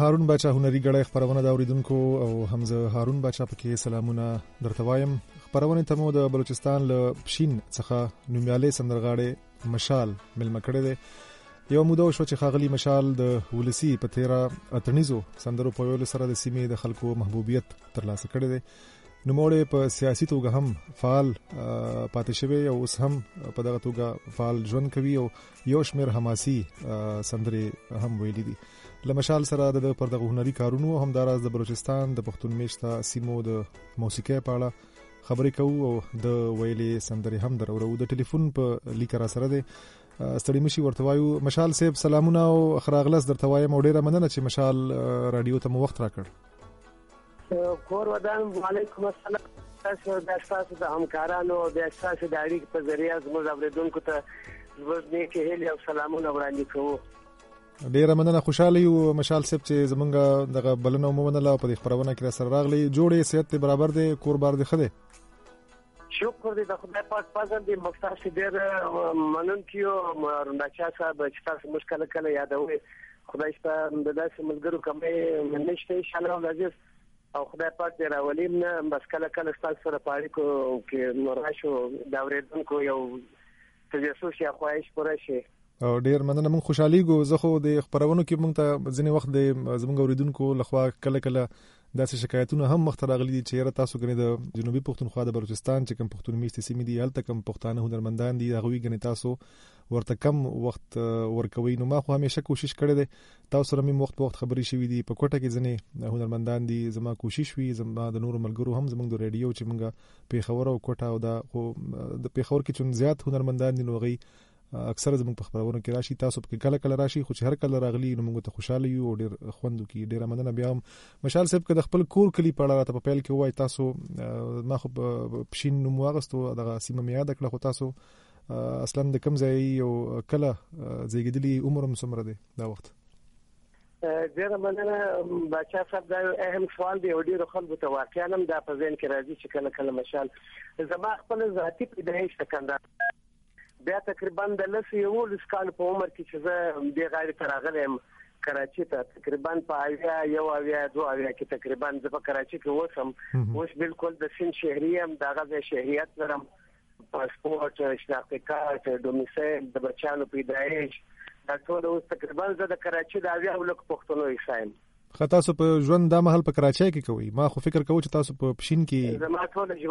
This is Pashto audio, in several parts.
هارون باچا هنري غړی خبرونه دا اوریدونکو او حمزه هارون باچا پکې سلامونه درته وایم. خبرونه ته مو د بلوچستان له پښین څخه نومیالي سندرغاړي مشال ملما کړی دی. یو موده شو چې خاغلی مشال د ولسی په تیرا اتنیزو سندرو په ویلو سره د سیمې د خلکو محبوبیت ترلاسه کړی دی. نوموړی په سیاسي توګه هم فعال پاتې شوی او اوس هم په دغه توګه فعال ژوند کوي او یو شمېر حماسي سندرې هم ویلي دي. له مشال سره د پر دغه هنري کارونو همداراز د بلوچستان د پښتون میشته سیمو د موسیقۍ په اړه خبرې کوو او د ویلې سندرې هم درورو. د ټلیفون په لیکه را سره دی ستړي مشي ورته وایو. مشال صاحب سلامونه او خراغلس درته وایم او ډیره مننه چې مشال رادیو ته مو وخت راکړ. کور ودان وعلیکم السلام. تاسو د اساس د همکارانو د اساس د اړیکې په ذریعہ زموږ اوریدونکو ته زموږ نیکه هیله او سلامونه وړاندې کوو. ډیره مننه. خوشاله یو مشال صاحب چې زمونږ دغه بلنه ومنله په دې خبرونه کې سره راغلی. جوړې صحت برابر دی، کور بار دی خده؟ شکر دې د خدای پاک فضل دې مختار سي ډېر منونکو روناچا صاحب چې تاسو مشکل کله یادوي. خدای ستاسو د داسې ملګرو کومه منشته ان شاء الله عزیز او خدای پاک دې راولیم نه بس کله کله تاسو سره پاره کو کې نوراشو دا ورېدونکو یو تجسس یا خواهش پوره شي. او ډیر مننه. مون خوشحالي ګو زه خو د خبرونو کې مونږ ته ځینې وخت د زمونږ اوریدونکو لخوا کله کله داسې شکایتونه هم مخ ته راغلي دي چې تاسو غني د جنوبي پښتونخوا د بلوچستان چې کوم پښتون میشته سیمې دي هلته کوم پښتانه هنرمندان دي هغه غني تاسو ورته کم وخت ورکوي. نو ما خو همیشه کوشش کړی دی تاسو سره مې وخت په وخت خبرې شوې دي. په کوټه کې ځنې هنرمندان دي زما کوشش وي زما د نورو ملګرو هم زمونږ د ریډیو چې مونږه پیښور او کوټه او د پیښور کې چون زیات هنرمندان دي نو غي اکثر زموږ په خبرونو کې راشي. تاسو په کله کله راشي خو چې هر کله راغلي نو موږ ته خوشاله یو او ډیر خوندو کې ډیره مننه. بیا مشال صاحب که د خپل کور کلی په اړه ته په پیل کې وای تاسو ما خو پښین نو واغستو دغه سیمه مې یاد کړه خو تاسو اصلا د کم ځای او کله زیږیدلی عمرم څومره دی دا وخت؟ ډیره مننه بچا صاحب دا اهم سوال دی او ډیرو خلکو ته واقعا هم دا په ذهن کې راځي چې کله کله مشال زما خپل ذاتي پیدایش څنګه بیا تقریبا د لسې یو لسکال په عمر کې چې زه د غیر تراغلم کراچي ته تقریبا په اویا دو اویا کې تقریبا زه په کراچي کې وسم. اوس بالکل د سین شهریم دغه شهریت لرم، پاسپورت، شناختی کارت، دومیسیل، د بچانو پیدایش دا ټول اوس تقریبا زه د کراچي د اویا ولک پښتونو حساب. تاسو په ژوند د محل په کراچۍ کې کوي؟ ما خو فکر کوم چې تاسو په پښین کې. زما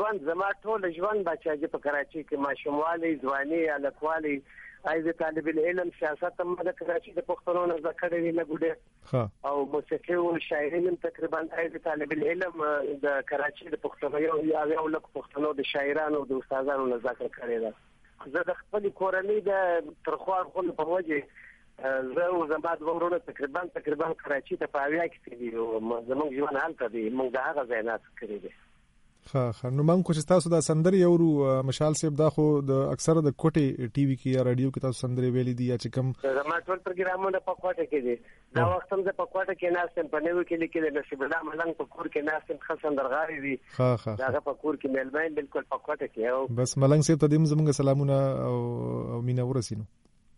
ټول ژوند بچا په کراچۍ کې ماشوموالي ځواني الکوالي ایزه طالب العلم سیاست هم د کراچۍ د پښتنو نه ذکر لري لګوډه او موسیقي او شاعري هم تقریبا ایزه طالب العلم د کراچۍ د پښتنو یو لک پښتنو د شاعرانو او د استادانو نه ذکر کړی دا. زه د خپل کورنۍ د ترخوار خپل په وجه زه او زما د ورونو تقریبا کراچي ته په اویا کې دي او زموږ ژوند هلته دی. موږ د هغه ځای نه کړی دی. نو موږ کوم چې تاسو دا سندرې اورو مشال صاحب دا خو د اکثره د کوټي ټي وي کې یا رادیو کې تاسو سندرې ویلي دي یا چې کوم زما ټول پروګرامونه په کوټه کې دي. دا وخت هم زه په کوټه کې ناستم په نوو کې لیکل نشي بل ملنګ په کور کې ناستم خاصن درغاري دي. دا په کور کې ملمین بالکل په کوټه کې او بس ملنګ صاحب ته دې زموږ سلامونه او مینا ورسینو.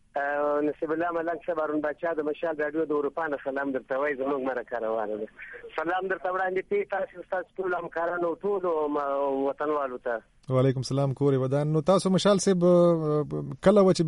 نصیب الله ملنګ صاحب هارون باچا د مشال رادیو د اروپا نه سلام درته وای زموږ مرکه روانه ده. سلام درته وړاندې پی تاسو ټول همکارانو ټول وطنوالو ته. وعلیکم السلام کور ودان. نو تاسو مشال صاحب کله و چې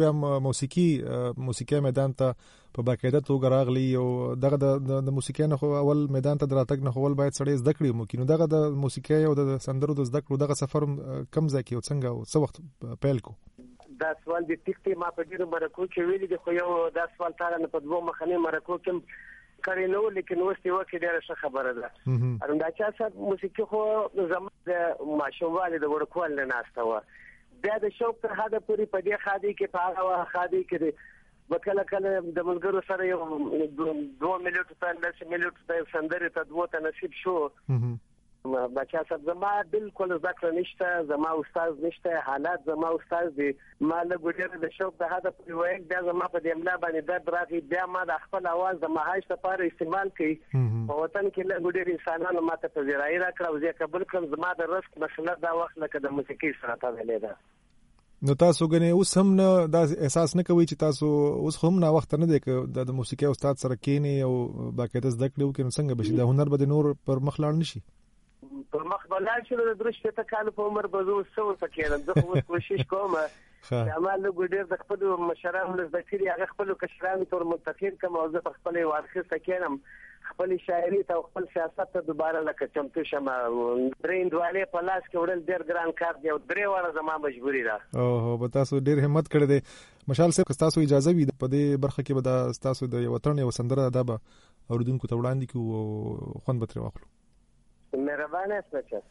بیا موسیقي میدان ته په باقاعده توګه راغلی او دغه د موسیقي نه خو اول میدان ته دراتګ نه خول باید سړی زده کړي ممکن دغه د موسیقي او د سندرو د زده کړو دغه سفر کم ځای کې او څنګه او څه وخت پیل کو؟ دا سوال د ټیکټي ما په ډیرو مرکو کې ویلي دی خو یو دا سوال تاره نه په دوه مخنی مرکو کې کړی نو لیکن اوس یو کې ډیره ښه خبره ده. ارندا چا صاحب موسیقي خو زموږ د ماشوموالي د ورکوال نه ناشته و بیا د شوق تر حده پوری په دې خادي کې په هغه خادي کې وکړه کله د ملګرو سره یو 2 ملیون ته 10 ملیون ته سندري ته دوه ته نصیب شو. بچا صاحب زما بالکل ذکر نشته، زما استاد نشته، حالات زما استاد دي. ما له ګډره د شوق د هدا په وایي بیا زما په دې املا باندې درد راغی بیا ما د خپل आवाज د مهاج لپاره استعمال کړي. په وطن کې له ګډره انسانانو ماته په ځای راکړه او زه قبول کړم. زما د رزق مسله دا وخت لکه د موسیقي سره تړلې ده. نو تاسو غنه اوس هم نه دا احساس نه کوي چې تاسو اوس هم نه وخت نه دی ک د موسیقي استاد سره کینی او باقاعده زده کړو کې څنګه بشي د هنر به نور پر مخ لاړ نشي پر مخ بلای شو د درشته ته کال په عمر به زو سو سکیرم زه خو کوشش کوم چې عمل ګډیر د خپل مشرانو له ذکر هغه خپل کشرانو تر متفق کوم او زه خپل وارخه سکیرم خپل شاعري ته خپل سیاست ته دوباره لکه چمتو شمه درېندواله په لاس کې وړل ډېر ګران کار دی او درې واره زما مجبوری ده او به تاسو ډېر همت کړی دی مشال صاحب تاسو اجازه وي په دې برخه کې به دا تاسو د وطن یو سندره ادا به اوریدونکو ته وړاندې کوو خوند به ترې واخلو مهربانه اسمه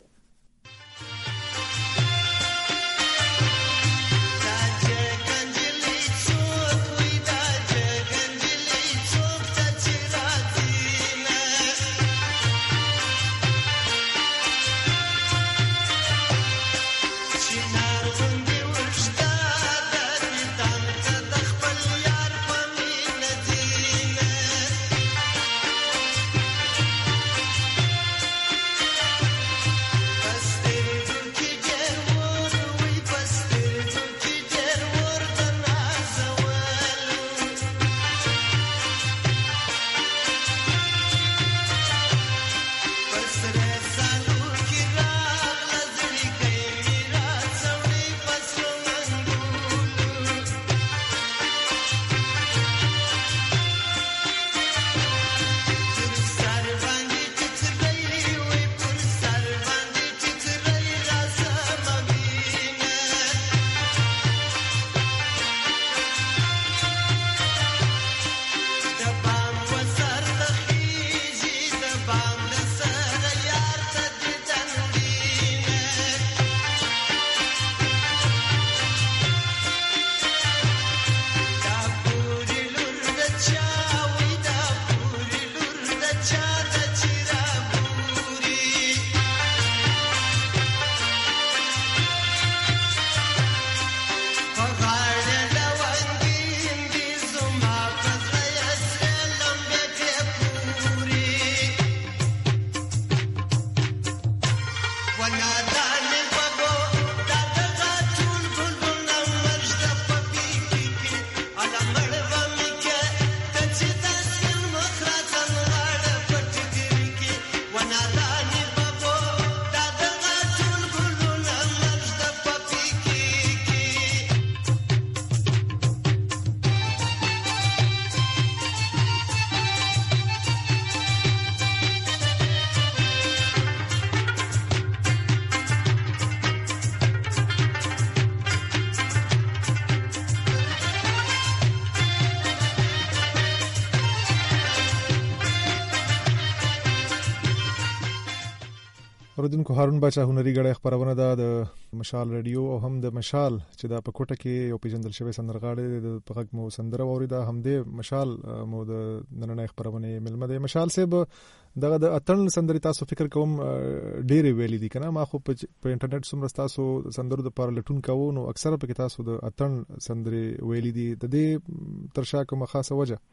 اوریدونکو هارون باچا هنري غړی خبرونه ده د مشال رادیو او هم د مشال چې دا په کوټه کې یو پیژندل شوی سندرغاړی د په غږ مو سندره اوریدا هم د مشال مو د نننۍ خبرونه ملمه ده مشال صاحب دغه د اتن سندري تاسو فکر کوم ډېر ویلې دي کنه ما خو په انټرنیټ سمره تاسو سندرو د پاره لټون کوو نو اکثره په تاسو د اتن سندري ویلې دي د دې ترشا کوم خاصه وجه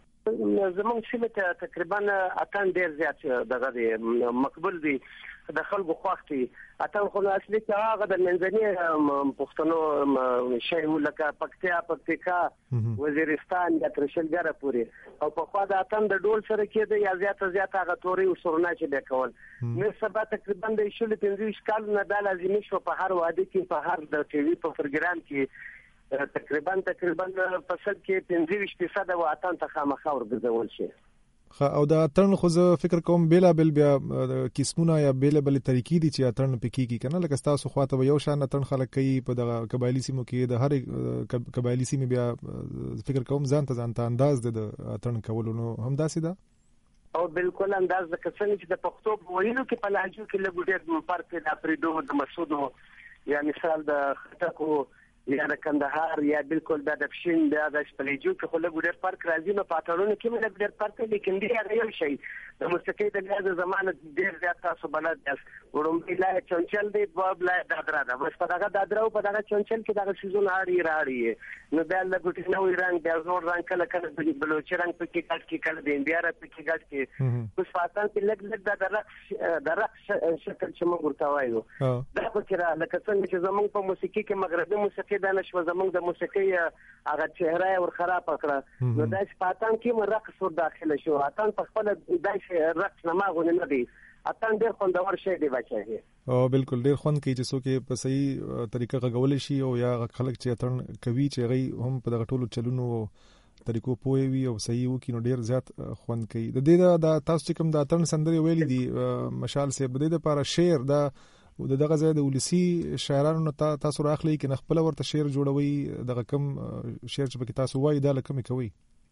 زمونږ سیمه تقریبا اتن ډېر زیات دغه مقبول دي د خلکو خوښتي اتن خو اصلي کې هغه د منځني پښتنو شی ولکه پکتیکا وزیرستان د ترشلګره پوری او په خوا د اتن د ډول سره کې د یا زیات هغه توري او سرونه چې د کول نو سبا تقریبا د شول 15 کال نه د لازمي شو په هر وادي کې په هر د ټي وي په پروګرام کې تقریبا فصل کې 15% د اتن ته خامخا ورګزول شي او دا اتن خو زه فکر کوم بیلا بل بیا قسمونه یا بیلا بل طریقې دي چې اتن پکېږي کنه لکه تاسو خواته یو شان اتن خلک کوي په دغه قبایلی سیمو کې د هر قبایلی سیمه بیا فکر کوم ځان ته انداز د اتن کولو نو هم داسې ده او بالکل انداز د کسنې چې د پښتو ویلو کې په لهجو کې لګوډیر فرق دی د پریدو د مسودو یا مثال د خټکو یا د کندهار یا بالکل د پښین د شپلېجو کې خو له ګډر فرق راځي نو پاتړونو کې مله ګډر فرق لیکن دی هغه یو شی د موسیقي د لحاظ زمانه ډیر زیات تاسو بلد یاست ورمبي لا چونچل دی باب لا دادرا دا بس په دغه دادرا او په دغه چونچل کې دغه سيزون راړي نو بیا له ګوتې نو رنګ بیا زور رنګ کله بلوچ رنګ په کې کټ کې کله د انډیا را په کې کټ کې اوس فاتن کې لګ د رقص شکل چې موږ ورته وایو دا فکر لکه څنګه چې زموږ په موسیقي کې مغربي موسیقي د نشو زموږ د موسیقي هغه چهره ور خراب کړه نو دا فاتن کې رقص ور داخله شو اتن په خپل دای رقص نه ماغونه نه دی اتن ډیر خوندور شی دی بچي او بالکل ډیر خوند کوي چې څوک په صحیح طریقه غول شي او یا خلک چې اتن کوي چې غي هم په دغه ټولو چلونو طریقو پوي وي او صحیح وکي نو ډیر زیات خوند کوي د دې د تاسو چې کوم د اتن سندري ویلي دي مشال صاحب د دې لپاره شعر د دغه ځای د ولسی شاعرانو نه تاسو راخلي کې خپل ورته شعر جوړوي دغه کم شعر چې په تاسو وایي دا لکه کوي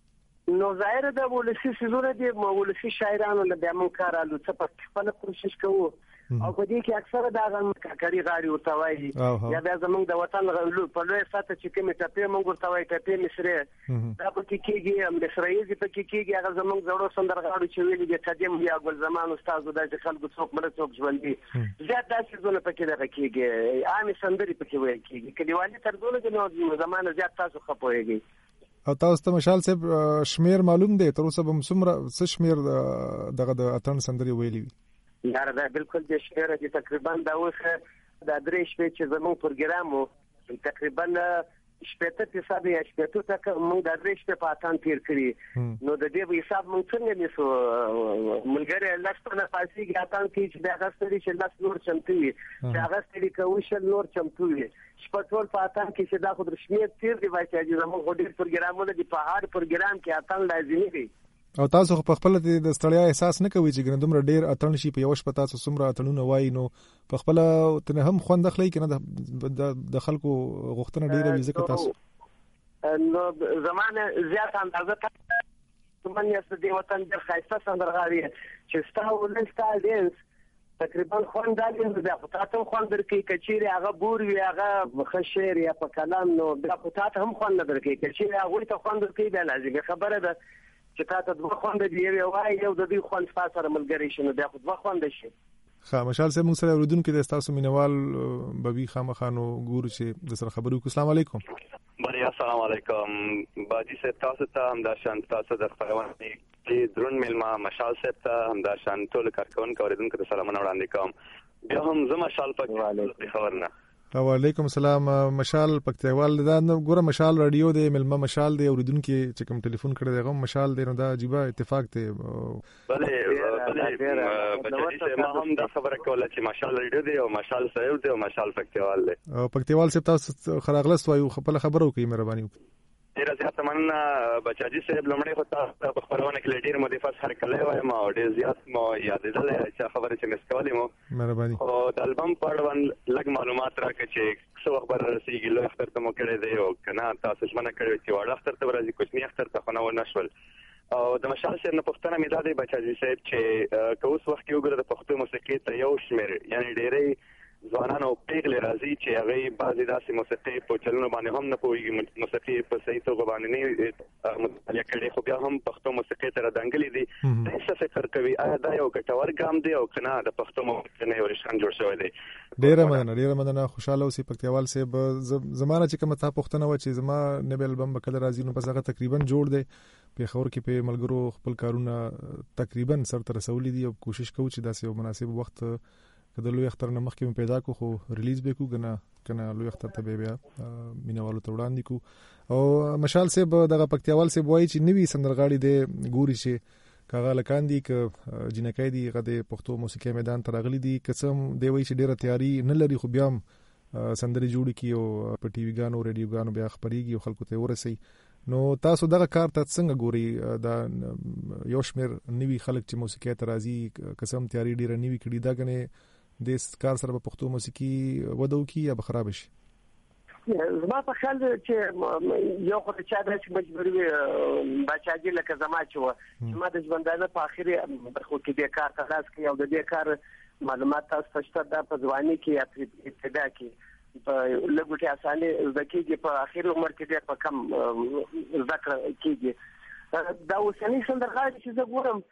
نو ظاهر د ولسی سيزونه دي ولسی شاعرانو له بیا مونږ کارالو څه په خپل کوشش کوو او په دې کې اکثره دا کړي غاړي ورته وایي یا بیا زمونږ د وطن غلو په لوی ساته چې کومه ټپه مونږ ورته وایي ټپه مصری دا په کې کېږي مصریږي په کې کېږي هغه زمونږ زړو سندرغاړو چې ویلي دي قدیم یا ګل زمان استاد د خلکو څوک مړ څوک ژوندۍ زیات داسې زونه په کې دغه کېږي عامه سندري په کې وایي کېږي کلیوالي طرزونه د نو زمانه زیات تاسو خپويږي او تاسو ته مشال صاحب شمیر معلوم دی تر اوسه به څومره څه شمیر دغه د اتن سندري ویلي وي یاره دا بالکل د شمیر دي تقریبا دا اوسه د درې شپې چې زموږ پروګرام تقریبا شپته حساب یا شپته تک موږ د درې شپې په اتن تیر کړی نو د دې حساب موږ څنګه نیسو ملګری لښتنه فارسی کې اتن کې چې د غستري چې لاس نور چمتو وي چې غستري کوشل نور چمتو وي شپټول په اتن کې چې دا خو د شمیر تیر دی وایي چې زموږ غوډیر پروګرامونه دی په هر پروګرام کې اتن لازمي دی او تاسو په خپل د ستړیا احساس نه کوئ چې ګندومره ډیر اتن شي په یو شپه تاسو څومره اتنونه وای نو په خپل ته هم خوند اخلي کنه د خلکو غوښتنه ډیره وي ځکه تاسو نو زمانه زیات اندازه څومره یې د وطن د خاصه سندرغاړي چې ستاسو لستا دینس تقریبا خوند دالین د خطاتم خوند درکې کچيري هغه بور وی هغه خشیر یا په کلام نو د خطات هم خوند درکې کچيري هغه ته خوند درکې د لازمي خبره ده چې تاسو د خوند دی یو وای یو د دې خوند فاسره ملګری شنو د خو د خوند شي مشال صاحب موږ سره اوریدونکو د تاسو مینوال ببي خامخانو ګورو چې د سره خبرو کو السلام علیکم بری السلام علیکم باجی صاحب تاسو ته هم دا شان تاسو د خبرونه چې درون ملما مشال صاحب ته هم دا شان ټول کارکون اوریدونکو ته سلامونه وړاندې کوم بیا هم زما مشال پک خبرونه وعلیکم السلام مشال پکتیوال دا ګوره مشال رادیو دی ملما مشال دی اوریدونکو چې کوم ټلیفون کړی دی مشال دی نو دا عجیب اتفاق دی بلې ما هم دا خبره کوله چې مشال رادیو دی او مشال صاحب دی او مشال پکتیوال دی او پکتیوال صاحب تاسو خراغلس وایو خپل خبرو کوي مهرباني ډیر زیات مننه بچاجي صاحب لمړی خو تاسو په خبرونه کې ډیر مدفعات هر کله وایم او ډیر زیات مو یادېدل چې خبره چې مسکولې مو مهرباني او د البم پړون لګ معلومات راکړي چې څو خبر رسیدي لوی اختر ته مو کړی دی او کنه تاسو څنګه کړی چې وړ اختر ته ورځي کوچنی اختر ته خو نه نشول او د مشال صاحب نه پښتنه مې دا دی بچاجي صاحب چې کوس وخت یو ګره د پښتو موسیقي ته یو شمیر یعنی ډېرې ځوانانو پیغلې راځي چې هغه بعضی داسې موسیقي په چلونو باندې هم نه پوهیږي موسیقي په صحیح توګه باندې نه مطالعه کړي خو بیا هم پښتو موسیقي ته راځنګلې دي څه فکر کوي آیا دا یو ګټور ګام دی او کنه د پښتو موسیقي نه ورشان جوړ شوی دی ډیره مننه خوشاله اوسې پکتیوال صاحب زمانه چې کومه تا پښتنه و چې زما نبل البم بکله راځي نو پس هغه تقریبا جوړ دی په خبر کې په ملګرو خپل کارونه تقریبا سر تر رسولې دي او کوشش کوو چې داسې یو مناسب وخت کله لوی اختر نه مخکې پیدا کو خو ریلیز به کو کنه لوی اختر ته بیا مینوالو ته وړاندې کو او مشال صاحب دغه پکتیوال صاحب وایي چې نوی سندرغاړي دی ګوري چې کاغه لکاندي ک جنکای دی غده پښتو موسیقي میدان ته راغلي دي قسم دی وایي چې ډیره تیاری نه لري خو بیا سندري جوړ کی او په ټي وی غانو ریډیو غانو بیا خبريږي او خلکو ته ورسي نو تاسو دغه کار ته څنګه ګوري دا یو شمیر نوی خلک چې موسیقي ته راځي قسم تیاری ډیره نوی کړي دا غنه د کار سره په پښتو موسیقي ودو کی یا خراب شي زما په خیال چې یو خو چې دا چې مجبور وي بچاجي لکه زما چې ما د ژوندانه په اخیری خو کې د کار تاسو کې او د دې کار معلومات تاسو ته د ځواني کې یا ابتدا کې په لګوټي اسانه ځکه په اخیری عمر کې د په کم ذکر کېږي دا اوسنی سندرغاړي چې زه ګورم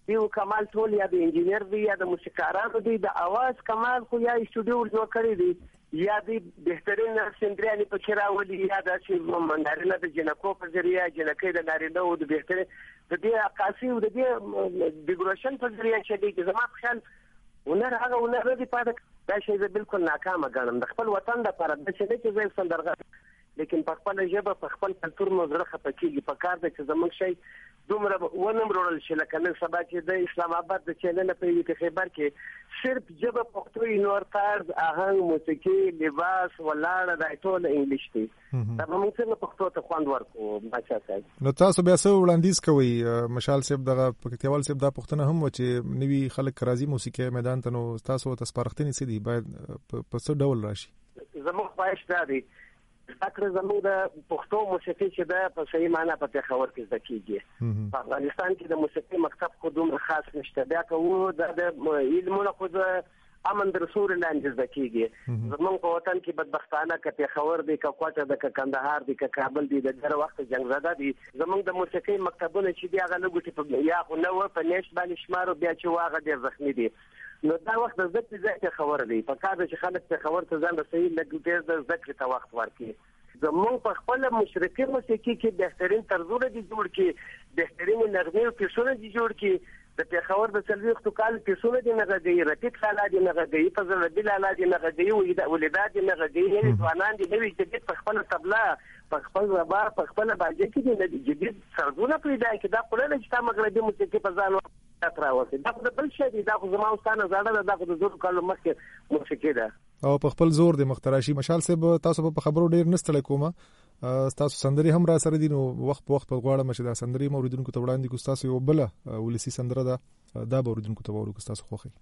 یو کمال ټول یا د انجینر دی یا د موسیقارانو دی د اواز کمال خو یا استودیو جوړ کړی دی یا د بهترین سندرياني په چر راولي یا د منارینه د جنکو په ذریعہ جنکې د نارینه او د بهترین د دې عکاسي او د دې ډیکوریشن په ذریعہ چې دی زما په خیال ونر هغه ونر دی پاتې دا شی زه بالکل ناکامه ګڼم د خپل وطن لپاره د څه چې زه سندرغه لیکن په خپل ژبه په خپل کلتور مو زړه خپکیږي په کار د چې زمونږ شي دومره ونمرول شي لکه نن سبا چې د اسلام آباد د چینل په یوه خبر کې صرف ژبه پښتو نور طرز آهنګ موسیقي لباس ولاړ د ټول انګلیش دی دا موږ څنګه پښتو ته خوند ورکو بچا صاحب نو تاسو بیا څه وړاندیز کوي مشال صاحب دغه پکتیوال صاحب دا پښتنه هم و چې نوی خلک راځي موسیقي میدان ته نو تاسو ته سپارښتنه سي دي باید په څه ډول راشي زموږ پایښت دی فکر زموږ د پښتو موسیقي چې د په صحیح معنی په پېښور کې زده کیږي په افغانستان کې د موسیقي مکتب خو دومره خاص نشته بیا کوو د علمونو خو د امن رسول لاندې زده کیږي زموږ په وطن کې بدبختانه کې پېښور دی که کوټه د کندهار دی که کابل دی د ډېر وخت جنگ زده دي زموږ د موسیقي مکتبونه چې دی هغه لګوټي په یا خو نو په نش باندې شمارو بیا چې واغه ډېر زخمی دي نو دا وخت د ذکر ځای خبر دی په کار چې خلک ته خبر ته ځان رسېږي لګ د ذکر ته وخت ورکړي زموږ په خپل مشرقي موسیقي کې بهترین طرزونه دي جوړ کړي بهترین نغمې او پیسونه دي جوړ کړي د پیښور د سلويختو کال پیسونه دي نغدي رټیک لاله دي نغدي فضل ربي لاله دي نغدي ولادت دي نغدي ځوانان دي نوې جديد په خپل طبله په خپل رباب په خپل باجه کې دي جديد طرزونه پیدا کړي دا په لږ چې مغربي موسیقي په ځان تراوسي دا د بل شي دا خو زما واستانه زړه دا خو د زور کالو مخکې موسیقي ده او په خپل زور د مختراشي مشال صاحب تاسو په خبرو ډیر نستل کومه تاسو سندري هم را سره دي نو وخت په وخت په غواړم چې دا سندري موریدونکو ته وړاندې کو تاسو یو بل ولسی سندره دا موریدونکو ته ورکو تاسو خوخي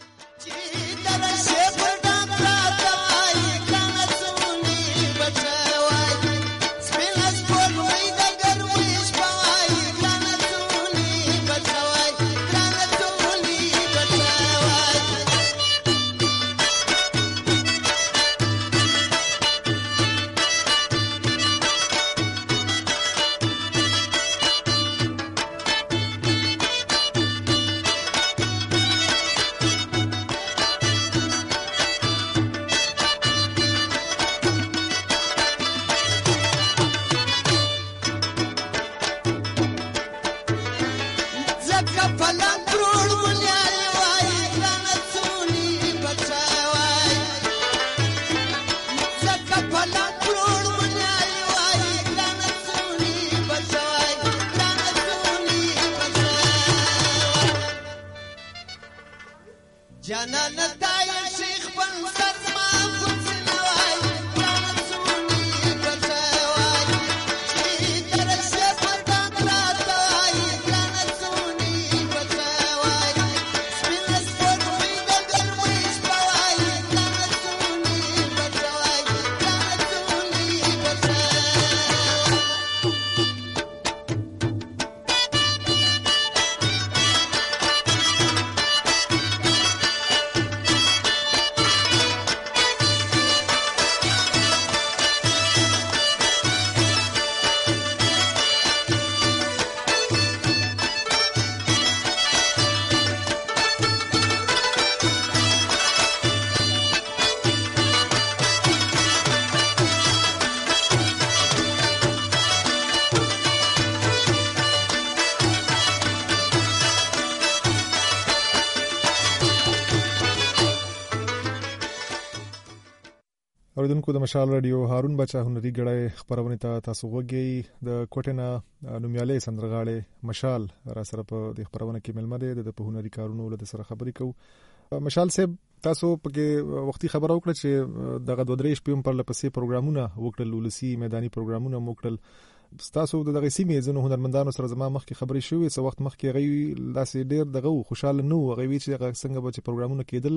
اوریدونکو د مشال رادیو هارون بچا هنري غړای خبرونه ته تاسو وګورئ د کوټینا نومیاله سندرغاړي مشال را سره په د خبرونه کې ملمده د په هنري کارونو له سره خبرې کوو مشال صاحب تاسو په وختي خبرو وکړه چې دغه 2-3 شپې پر لپسې پروګرامونه وکړل ولسی میداني پروګرامونه وکړل تاسو دغه سیمې زنه هنرمندانو سره زما مخکې خبرې شوې څو وخت مخکې غوي لاسې ډیر دغه خوشاله نو غوي چې څنګه به پروګرامونه کېدل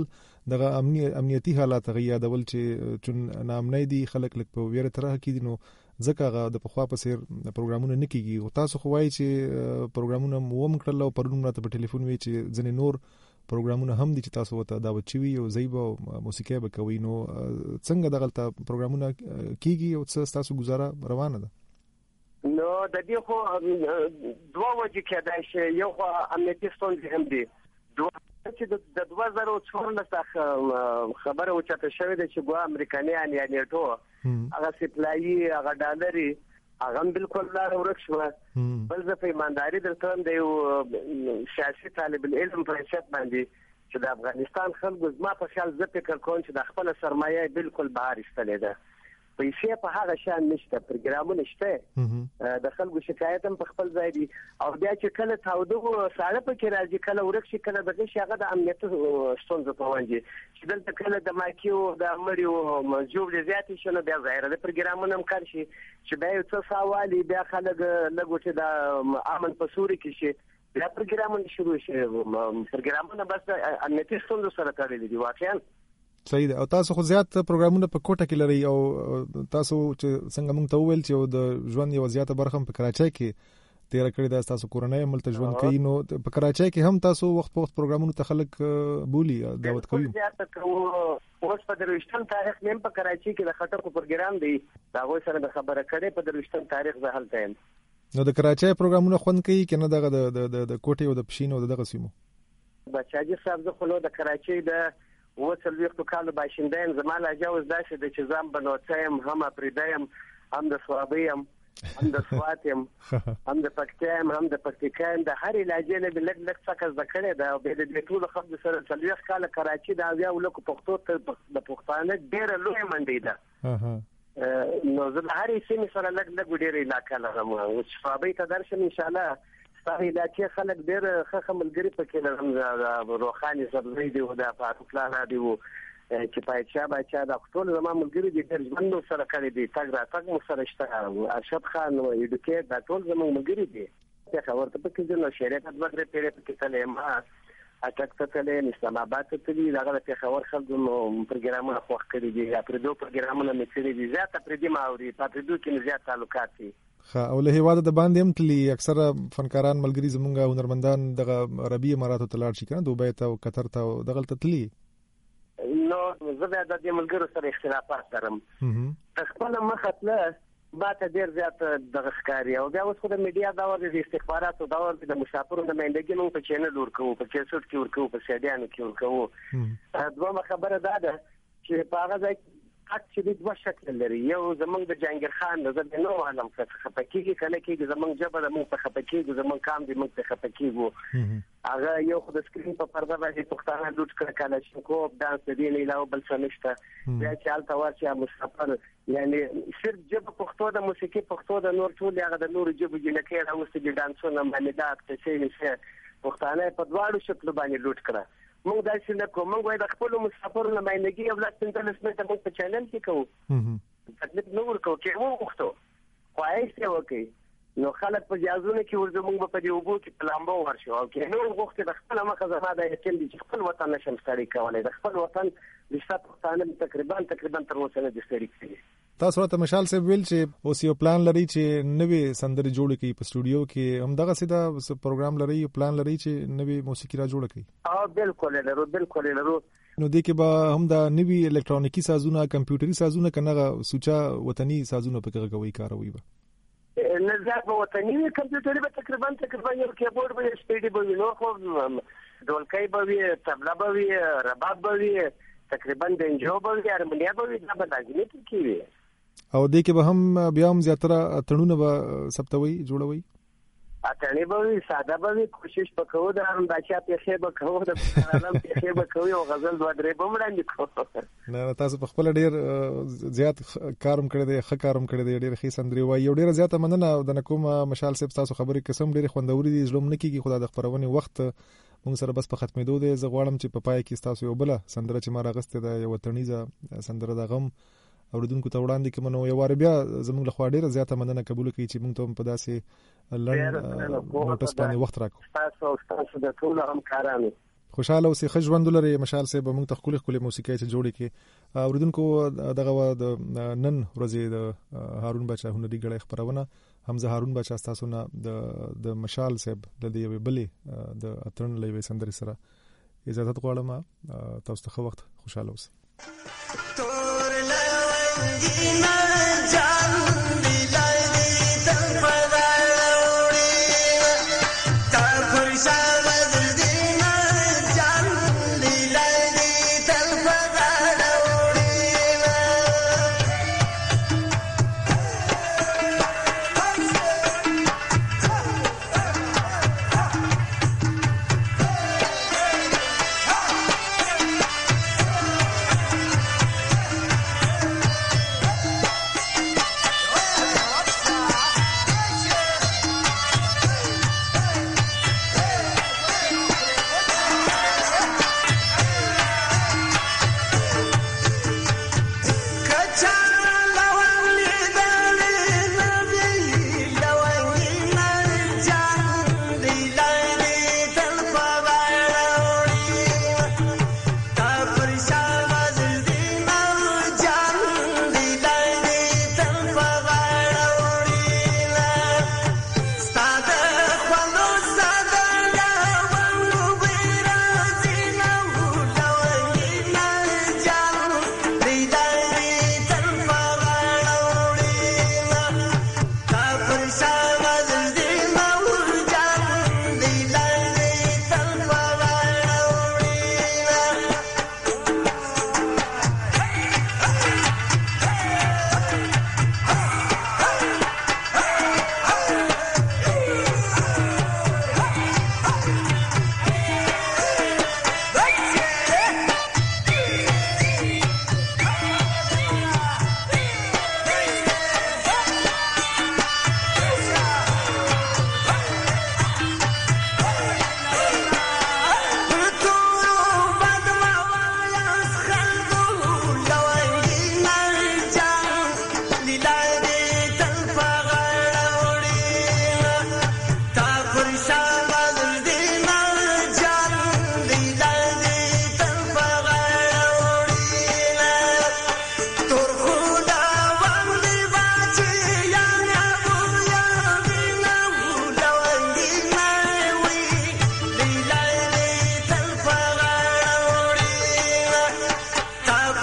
دغه امنیتي حالات غیادول چې چون نامنۍ دي خلک لک په ویره طرح کې دي نو ځکه د پخوا په سیر پروګرامونه نکېږي او تاسو خو وایي چې پروګرامونه موم کړل او پرون راته په ټلیفون وی چې ځنې نور پروګرامونه هم دي چې تاسو ته دعوت شوي او زیبا موسیقي به کوي نو څنګه دغه پروګرامونه کیږي او تاسو گزاره روانه ده نو د دې خو دوه وجې کېدای شي. یو خو امنیتي ستونزې هم دي. چې د 2014 خبره اوچته شوې ده چې ګوا امریکایان یا نیټو هغه سپلایي هغه ډالري هغه بالکل لار ورک شو. بل ځکه ایمانداري درته د یو سیاسي طالب العلم په حیثیت باندې چې د افغانستان خلکو زما په خیال زه فکر کوم چې د خپل سرمایه بالکل بهر ایستلې ده. پیسې په هغه شان نشته، پروګرامونه شته، د خلکو شکایت هم په خپل ځای دي. او بیا چې کله تاوده ساړه پکې راځي، کله ورک شي، کله دغه شي، هغه د امنیت ستونزه په وانجي چې دلته کله د ماکیو د مریو موجود زیاتې شنه بیا ظاهره د پروګرامونه هم کار شي چې بیا یو څه سوالي بیا خلک لګو چې د امن په سوري کې شي بیا پروګرامونه شروع شي. پروګرامونه بس امنیتي ستونزو سره تړلي دي واقعا. صحیح ده. او تاسو خو زیات پروګرامونه په کوټه کې لري او تاسو چې څنګه موږ ته وویل چې د ژوند یو زیاته برخه په کراچۍ کې تیر کړی ده، تاسو کورنۍ ملته ژوند کوي، نو په کراچۍ کې هم تاسو وخت په وخت پروګرامونو ته خلک بولی دعوت کوي. اوس په 23 تاریخ مې په کراچۍ کې د خټکو پروګرام دی، دا غوښ سره د خبره کړې په 23 تاریخ زه هلته یم. نو د کراچۍ پروګرامونه خوند کوي کنه دغه د کوټې او د پښین او دغه سیمو؟ بچاجي صاحب زه خو د کراچۍ د 40 کالو باشنده یم. زما لا جوز داسې د چې ځم بنوڅم، هم افریدایم، هم د سوابیم، هم د سواتیم، هم د پکتیم، هم د پکتیکایم، د هر علاجې له لږ لږ څه ځکړه ده. او به د ټول خلک سره 40 کاله کراچۍ دا بیا ولکو پښتو ته د پښتانه ډېر لوی منډي ده. نو زه د هر سیمې سره لږ لږ ډېر علاقه لرم. او سوابي ته درشم ان شاء الله. هغه علاقې خلک ډېر ښه ملګری پکې لرم. روخاني سبزی دی او د فاروق لاله دی او چې پایچا بچا د ټول زما ملګری دي ډېر ژوند سره کړی دی. تګ را تګ مو سره شته. ارشد خان او ایډوکیټ دا ټول زما ملګری دي. څه خبر ته پکې نو شریعت د بدر پیره پکې تلې ما اټک ته تلې اسلام آباد ته تلې دغه په خبر خلکو پروګرامونه خوښ کړی دي. یا پر دوه پروګرامونه مې کړی دي. زیاته پر دې ماوري په دوه کې زیات تعلقات دي. او له هیواده د باندې هم تللی اکثره فنکاران ملګری زمونږه هنرمندان دغه عربي اماراتو ته لاړ شي کنه، دوبۍ ته او قطر ته دغه تللی. نو زه د دې ملګرو سره اختلافات لرم. خپل مخاطله ما ته ډیر زیات دغه ښکاری. او بیا اوس خو د میډیا دا ور دي استخباراتو دا ور د مسافرو د مېندګي نو په چینل ورکو، په کیسټ کې ورکو، په سیډیانو کې ورکو. دوه خبره ده چې په هغه ځای چې د دوه شکل لري. یو زمونږ د جهانگیر خان د نو عالم څخه خپکیږي کله کې زمونږ جبه د موږ څخه خپکیږي، زمونږ کام د موږ څخه خپکیږي. هغه یو خو د سکرین په پرده باندې پښتانه لوټ کړ کله چې کو دانس دی نه علاوه بل څه نشته. بیا چې حالت ورشي مسافر یعنی صرف جبه پښتو د موسیقي پښتو د نور ټول هغه د نور جبه جنکه راوستي د دانسونو باندې دا څه نشه پښتانه په دواړو شکل باندې لوټ کړ. موږ دا چې نه کوم، موږ وای د خپل مسافرو نمائندګي او لاسته راځي ته موږ په چینل کې کوو. تکلیف نو ورکو چې موږ وختو خواهش وکړي. نو خلک په جازونه کې ورته موږ په دې وګو کې پلانبو ورشو او کې نو وخت د خپل مخه زما د یتل دي چې خپل وطن نشم ستړي کولای. د خپل وطن د شاته پښتانه تقریبا تر اوسه نه دي ستړي کړي. تاسو راته مشال صاحب ویل چې اوس یو پلان لري چې نوې سندرې جوړ کړي په سټوډیو کې، هم دغه سیده پروګرام لري، پلان لري چې نوې موسیقي را جوړ کړي. بالکل لرو. نو دې کې به هم دا نوې الکترونیکی سازونه، کمپیوټري سازونه کنه سوچا وطني سازونه په کې کوي کاروي به نه زیات وطني کمپیوټري به تقریبا یو کیبورډ به سپیډي به نو خو ډولکای به وي، طبله به وي، رباب به وي، تقریبا بنجو به وي، هارمونیا به وي، دا به لازمي کیږي. او دې کې به هم بیا هم زیاتره تړونه به ثبتوي جوړوي. اتنی به وي، ساده به وي، کوشش وکړو د هم بچا پیښه به کوو، د عالم پیښه به کوو او غزل دوه درې به وړاندې کوو. نه تاسو په خپل ډیر زیات کارم کړی دی، ښه کارم کړی دی، ډیر ښه سندري وایي. یو ډیر زیاته مننه د نکوم مشال صاحب، تاسو خبرې قسم ډیر خوندوري دي. زلم نه کیږي خدای د خبرونه وخت موږ سره بس په ختمېدو دی. زه غواړم چې په پای کې تاسو یو بل سندره چې ما راغسته ده یو وطنیزه سندره د غم اوریدونکو ته وړاندې کوم. نو یو وار بیا زموږ له خوا ډیره زیاته مننه قبول کړئ چې موږ ته په داسې لړ نوټس باندې وخت راکړو. تاسو د ټول همکارانو خوشاله اوسئ، ښه ژوند ولرئ. مشال صاحب موږ ته خولي موسیقي چې جوړې کړي. اوریدونکو دغه د نن ورځې د هارون بچا هنري غړي خبرونه حمزه هارون بچا تاسو نه د مشال صاحب د دې بلې د اترن لوي سندري سره اجازه غواړم. تاسو ته وخت خوشاله اوسئ. Dina jan dilai di tempat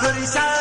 آخری شب